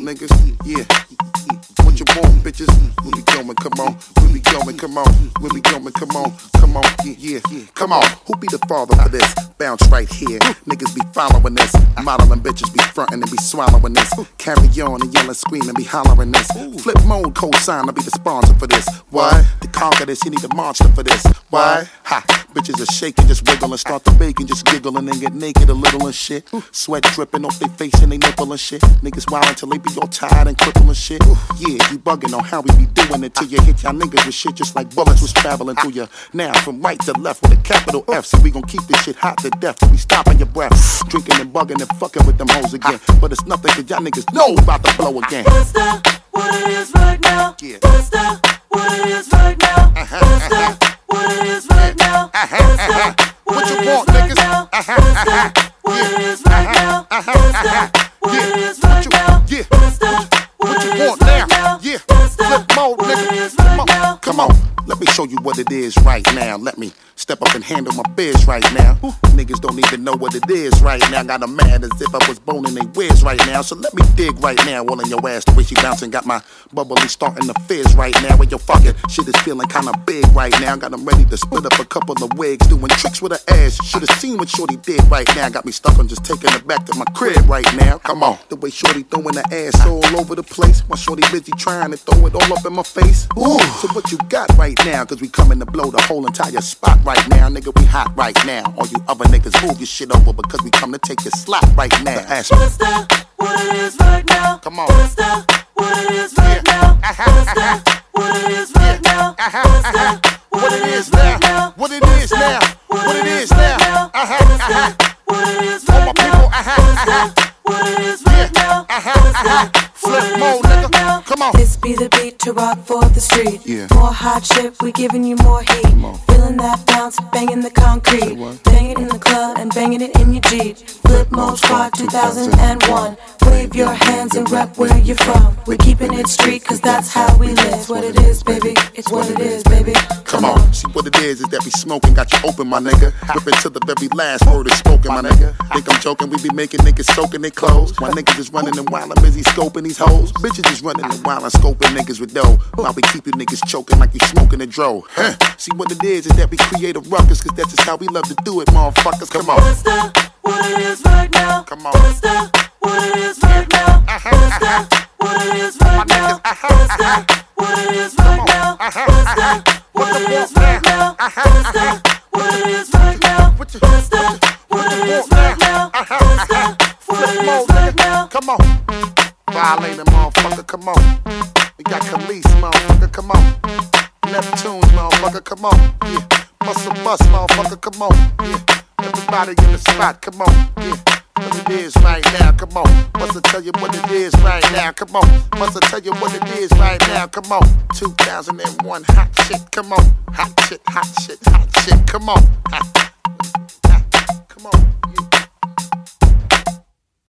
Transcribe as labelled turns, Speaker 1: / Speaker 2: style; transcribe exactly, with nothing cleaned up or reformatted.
Speaker 1: niggas. Yeah. What you want, bitches? Where we going? Come on. Where we going? Come on. Where we going? Come on. Come on. Yeah, yeah. Come on. Who be the father for this? Bounce right here. Niggas be following this. Modeling bitches be frontin' and be swallowing this. Carry on and yelling, screaming, be hollering this. Flip mode, co-sign, I'll be the sponsor for this. Why? To conquer this, you need a monster for this. Why? Ha! Bitches are shaking, just wiggle and start to bake and just giggling and get naked a little and shit. Sweat dripping off their face and they nipple and shit. Niggas wild until they be all tired and crippled and shit. Yeah, you bugging on how we be doing it till you hit y'all niggas with shit just like bullets was traveling through you. Now from right to left with a capital F, so we gon' keep this shit hot to death till we stopping your breath. Drinking and bugging and fucking with them hoes again. But it's nothing cause y'all niggas know about to blow again.
Speaker 2: Bust that, what it is right now.
Speaker 1: Yeah.
Speaker 2: Bust that, what it is right now. Bust that, what it is right now. Bust that,
Speaker 1: What you
Speaker 2: it
Speaker 1: want,
Speaker 2: is right
Speaker 1: niggas?
Speaker 2: now. Bust that, what it is right now. Bust that, what it is right now.
Speaker 1: Yeah.
Speaker 2: Bust that,
Speaker 1: What you
Speaker 2: it is
Speaker 1: want
Speaker 2: right
Speaker 1: now? Yeah.
Speaker 2: Bust that,
Speaker 1: Flip mode,
Speaker 2: what it
Speaker 1: nigga.
Speaker 2: is
Speaker 1: Come
Speaker 2: right
Speaker 1: on.
Speaker 2: now.
Speaker 1: Come on. Let me show you what it is right now. Let me step up and handle my biz right now. Niggas don't even know what it is right now. Got 'em mad as if I was boning they whiz right now. So let me dig right now. All in your ass the way she bouncing. Got my bubbly starting to fizz right now. Where your fucking shit is feeling kinda big right now. Got 'em ready to split up a couple of wigs. Doing tricks with her ass. Should've seen what Shorty did right now. Got me stuck on just taking her back to my crib right now. Come on. The way Shorty throwing her ass all over the place. While Shorty busy trying to throw it all up in my face. Ooh. So what you got right now? Cause we coming to blow the whole entire spot right now. Nigga, we hot right now. All you other niggas move your shit over because we come to take your slot right now. Ask me.
Speaker 2: Bust that, what it is right now.
Speaker 1: Come on.
Speaker 2: Bust that, what it is right now. Bust that, what it is right now. Bust that,
Speaker 1: What it is now. What it is now. What it is now. Uh huh. Uh huh.
Speaker 2: what it is
Speaker 1: All my
Speaker 2: right
Speaker 1: people.
Speaker 2: now.
Speaker 1: Uh huh. Uh huh.
Speaker 2: What it is right now.
Speaker 1: Uh huh. Uh huh. Flip mode, nigga. Come on.
Speaker 2: This be the beat to rock for the street.
Speaker 1: Yeah.
Speaker 2: More hot shit, we giving you more heat.
Speaker 1: on.
Speaker 2: Feeling that bounce, banging the concrete.
Speaker 1: what?
Speaker 2: Bang it in the club and banging it in your Jeep. Flip Mode Squad two thousand one. Wave your hands and rep where you're from. We're keeping it street cause that's how we live. It's what it is, baby. It's what it is, baby.
Speaker 1: Come on. See what it is is that we smoking, got you open, my nigga. Whipping to the very last word is spoken, my nigga. Think I'm joking, we be making niggas soaking their clothes. While niggas is running and while I'm busy scoping these hoes. Bitches is running and while I'm scoping niggas with dough. While we keep you niggas choking like you smoking a dro. Huh. See what it is is that we create a ruckus cause that's just how we love to do it, motherfuckers. Come on.
Speaker 2: Bust that, what it is right now.
Speaker 1: Come on.
Speaker 2: Bust that, what it is right now. Bust that, what it is right now. Bust that, what it is right now. Bust that, what it is right now. Bust that, what it is right now.
Speaker 1: What you,
Speaker 2: Bust that,
Speaker 1: what
Speaker 2: what
Speaker 1: you
Speaker 2: it is
Speaker 1: want
Speaker 2: right
Speaker 1: now?
Speaker 2: now.
Speaker 1: Uh-huh,
Speaker 2: Bust
Speaker 1: uh-huh.
Speaker 2: that, what
Speaker 1: Flip
Speaker 2: it
Speaker 1: mode,
Speaker 2: is right
Speaker 1: nigga.
Speaker 2: now.
Speaker 1: Come on. Violating, motherfucker. Come on. We got Khalees, motherfucker. Come on. Neptunes, motherfucker. Come on. Yeah. Muscle bust, motherfucker. Come on. Yeah. Everybody in the spot. Come on. Yeah. What it is right now. Come on. Must I tell you what it is right now? Come on. Must I tell you what it is right now? Come on. two thousand one hot shit. Come on. Hot shit, hot shit, hot shit. Come on. Hot. Hot. Come on. Yeah.